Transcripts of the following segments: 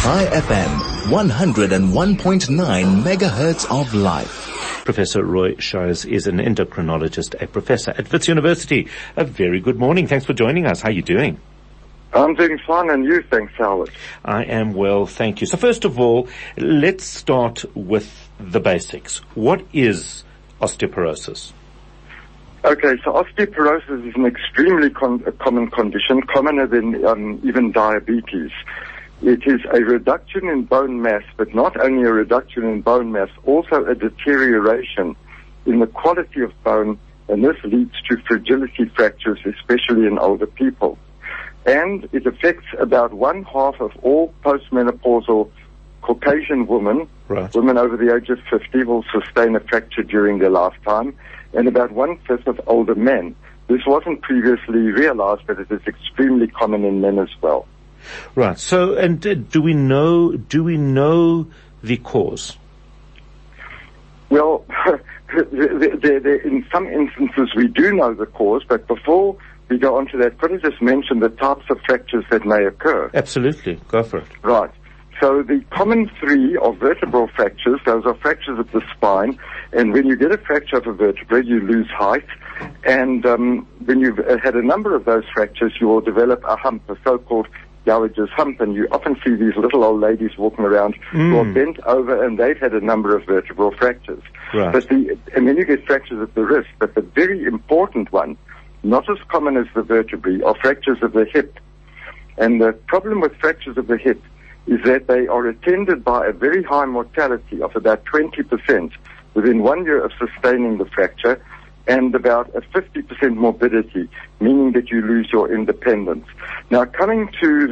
Chai FM, 101.9 megahertz of life. Professor Roy Shires is an endocrinologist, a professor at Wits University. A very good morning. Thanks for joining us. How are you doing? I'm doing fine, and you? Thanks, Howard. I am well, thank you. So first of all, let's start with the basics. What is osteoporosis? Okay, so osteoporosis is an extremely common condition, commoner than even diabetes. It is a reduction in bone mass, but not only a reduction in bone mass, also a deterioration in the quality of bone, and this leads to fragility fractures, especially in older people. And it affects about 1/2 of all postmenopausal Caucasian women. Right. Women over the age of 50 will sustain a fracture during their lifetime, and about 1/5 of older men. This wasn't previously realized, but it is extremely common in men as well. Right. So, and do we know the cause? Well, in some instances we do know the cause, but before we go on to that, could I just mention the types of fractures that may occur? Absolutely. Go for it. Right. So the common three are vertebral fractures. Those are fractures of the spine. And when you get a fracture of a vertebra, you lose height. And when you've had a number of those fractures, you will develop a hump, a so-called Gallagher's hump. And you often see these little old ladies walking around who are bent over, and they've had a number of vertebral fractures. Right. And then you get fractures at the wrist. But the very important one, not as common as the vertebrae, are fractures of the hip. And the problem with fractures of the hip is that they are attended by a very high mortality of about 20% within 1 year of sustaining the fracture, and about a 50% morbidity, meaning that you lose your independence. Now, coming to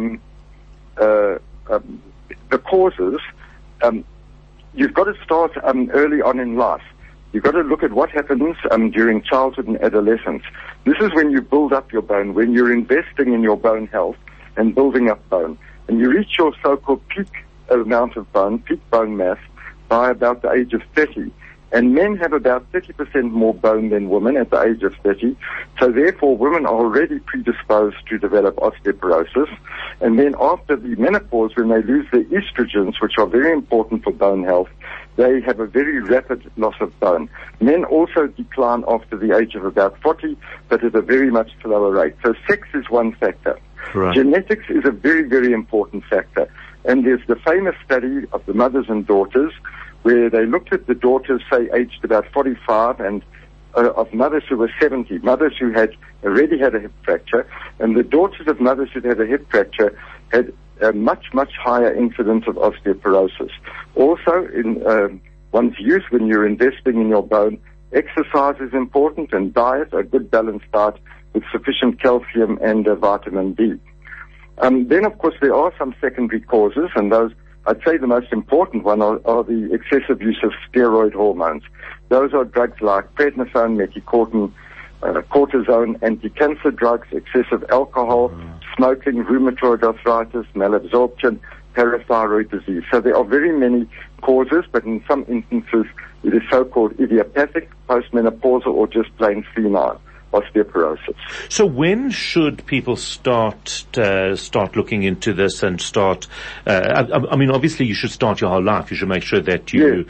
the causes, you've got to start early on in life. You've got to look at what happens during childhood and adolescence. This is when you build up your bone, when you're investing in your bone health and building up bone. And you reach your so-called peak amount of bone, peak bone mass, by about the age of 30. And men have about 30% more bone than women at the age of 30. So therefore, women are already predisposed to develop osteoporosis. And then after the menopause, when they lose their estrogens, which are very important for bone health, they have a very rapid loss of bone. Men also decline after the age of about 40, but at a very much slower rate. So sex is one factor. Right. Genetics is a very, very important factor. And there's the famous study of the mothers and daughters, where they looked at the daughters, say, aged about 45, and of mothers who were 70, mothers who had already had a hip fracture, and the daughters of mothers who had a hip fracture had a much, much higher incidence of osteoporosis. Also, in one's youth, when you're investing in your bone, exercise is important, and diet, a good balanced diet with sufficient calcium and vitamin D. Then, of course, there are some secondary causes, and those, I'd say the most important one are the excessive use of steroid hormones. Those are drugs like prednisone, metformin, cortisone, anti-cancer drugs, excessive alcohol, smoking, rheumatoid arthritis, malabsorption, parathyroid disease. So there are very many causes, but in some instances it is so-called idiopathic, postmenopausal, or just plain senile osteoporosis. So when should people start looking into this and start? I mean, obviously, you should start your whole life. You should make sure that you're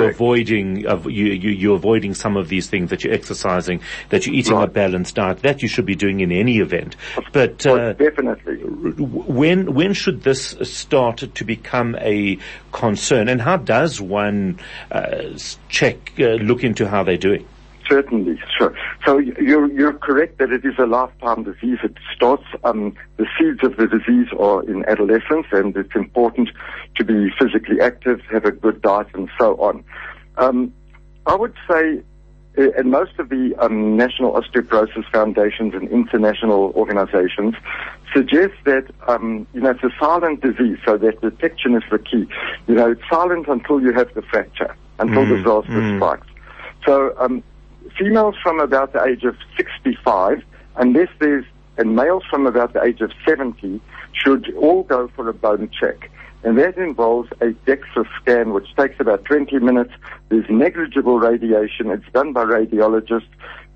avoiding some of these things, that you're exercising, that you're eating a balanced diet. That you should be doing in any event. But definitely, when should this start to become a concern? And how does one look into how they're doing? Certainly, sure. So you're correct that it is a lifetime disease. It starts, the seeds of the disease are in adolescence, and it's important to be physically active, have a good diet, and so on. I would say, and most of the national osteoporosis foundations and international organizations suggest that, it's a silent disease, so that detection is the key. It's silent until you have the fracture, until disaster strikes. So, females from about the age of 65, and males from about the age of 70 should all go for a bone check. And that involves a DEXA scan, which takes about 20 minutes. There's negligible radiation. It's done by radiologists.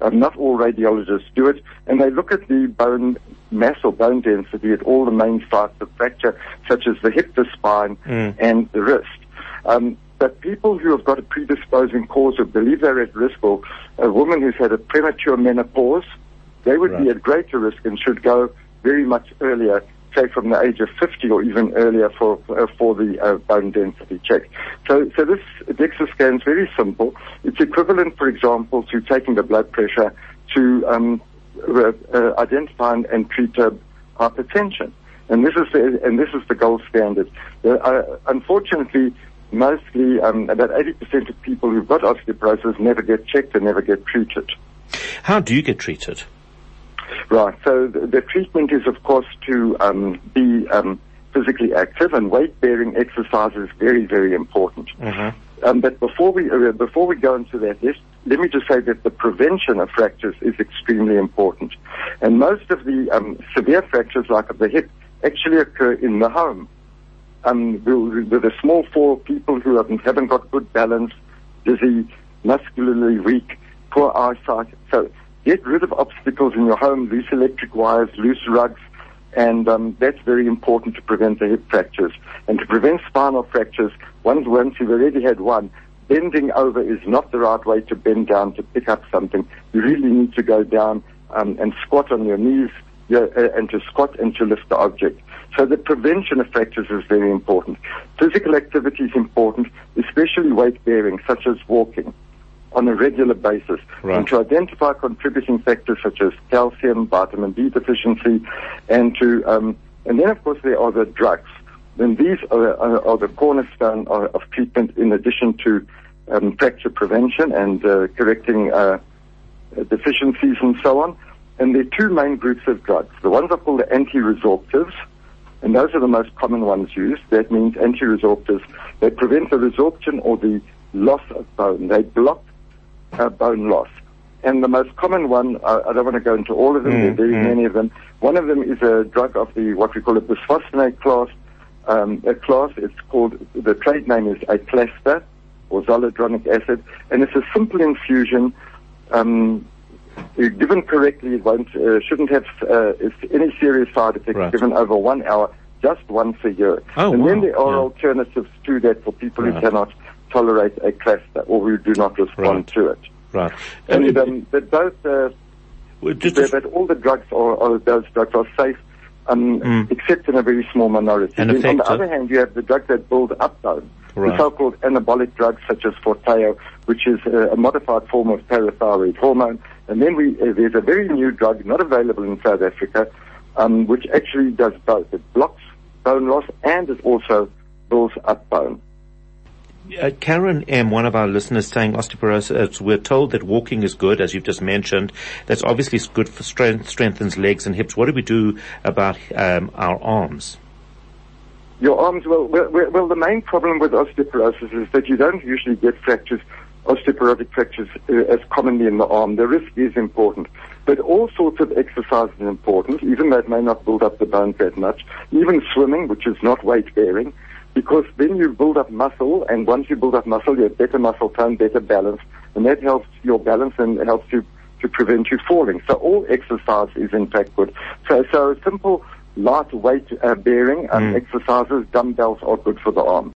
Not all radiologists do it, and they look at the bone mass or bone density at all the main sites of fracture, such as the hip, the spine, and the wrist. But people who have got a predisposing cause or believe they're at risk, or a woman who's had a premature menopause, they would be at greater risk and should go very much earlier, say from the age of 50 or even earlier for the bone density check. So this DEXA scan is very simple. It's equivalent, for example, to taking the blood pressure to identify and treat hypertension. And this is the gold standard. Unfortunately, mostly about 80% of people who've got osteoporosis never get checked and never get treated. How do you get treated? Right. So the treatment is, of course, to be physically active, and weight-bearing exercise is very, very important. But before we go into that, let me just say that the prevention of fractures is extremely important. And most of the severe fractures, like of the hip, actually occur in the home. With a small fall, people who haven't got good balance, dizzy, muscularly weak, poor eyesight. So get rid of obstacles in your home, loose electric wires, loose rugs, and that's very important to prevent the hip fractures. And to prevent spinal fractures, once you've already had one, bending over is not the right way to bend down to pick up something. You really need to go down and squat on your knees, and to squat and to lift the object. So the prevention of fractures is very important. Physical activity is important, especially weight-bearing, such as walking on a regular basis, and to identify contributing factors such as calcium, vitamin D deficiency, and then of course there are the drugs. Then these are the cornerstone of treatment, in addition to fracture prevention and correcting deficiencies and so on. And there are two main groups of drugs. The ones are called the anti-resorptives, and those are the most common ones used. That means anti-resorptives, they prevent the resorption or the loss of bone. They block bone loss. And the most common one, I don't want to go into all of them, there are very many of them. One of them is a drug of what we call a bisphosphonate class. It's called, the trade name is Aclasta, or zoledronic acid, and it's a simple infusion. Given correctly, it shouldn't have any serious side effects. Given over 1 hour, just once a year. Then there are alternatives to that for people who cannot tolerate a cluster or who do not respond to it. And but all the drugs those drugs are safe, except in a very small minority. And on the other hand, you have the drugs that build up bone. The so-called anabolic drugs such as Forteo, which is a modified form of parathyroid hormone. And then there's a very new drug, not available in South Africa, which actually does both. It blocks bone loss and it also builds up bone. Karen M., one of our listeners, saying osteoporosis, we're told that walking is good, as you've just mentioned. That's obviously good for strengthens legs and hips. What do we do about our arms? Your arms, well, the main problem with osteoporosis is that you don't usually get fractures, osteoporotic fractures, as commonly in the arm. The risk is important. But all sorts of exercise is important, even though it may not build up the bones that much. Even swimming, which is not weight-bearing, because then you build up muscle, and once you build up muscle, you have better muscle tone, better balance, and that helps your balance and helps you to prevent you falling. So all exercise is in fact good. So simple light weight bearing exercises, dumbbells are good for the arm.